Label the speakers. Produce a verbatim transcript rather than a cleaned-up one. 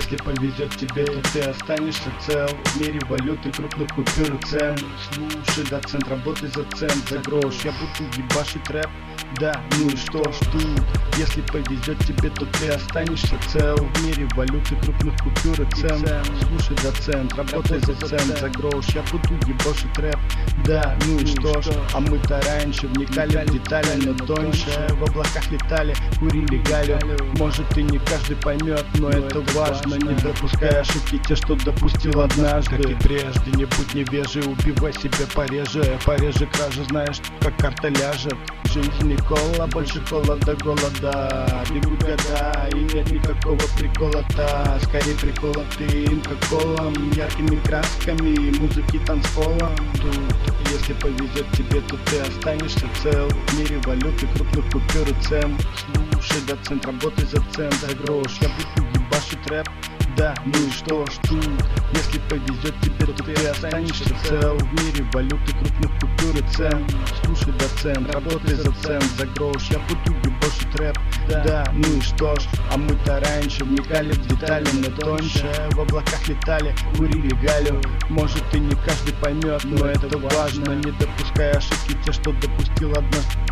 Speaker 1: Если повезет тебе, то ты останешься цел. В мире валюты, крупных купюр и цен. Слушай, доцент, работай за цент, за грош. Я буду ебашить рэп, да, ну и что ж тут? Если повезет тебе, то ты останешься цел. В мире валюты, крупных купюр и цен. Слушай, доцент, работай за цент, за грош. Я буду ебашить рэп, да, ну и что ж? А мы-то раньше вникали в детали, но тоньше. В облаках летали, курили галю. Может и не каждый поймет, но это важно. Не допускай ошибки те, что допустил однажды. Как и прежде, не будь невежей, убивай себя пореже. Пореже кражи, знаешь, как карта ляжет. Жизнь не кола, больше холода, голода. Бегут года, и нет никакого прикола-то. Скорее приколотым, как колом, яркими красками, музыки танцполом. Тут, если повезет тебе, то ты останешься цел. В мире валюты, крупных купюр и цен. Слушай, доцент, работай за цент, за грош. Я буду ебашить рэп, да, ну и что ж тут? Если повезет тебе, то ты останешься цел. В мире валюты, крупных купюр и цен. Слушай, доцент, работай за цент, за грош. Я буду ебашить рэп, да, ну и что ж? А мы-то раньше вникали в детали, но тоньше. В облаках летали, курили галю. Может и не каждый поймет, но это важно. Не допускай ошибки те, что допустил однажды.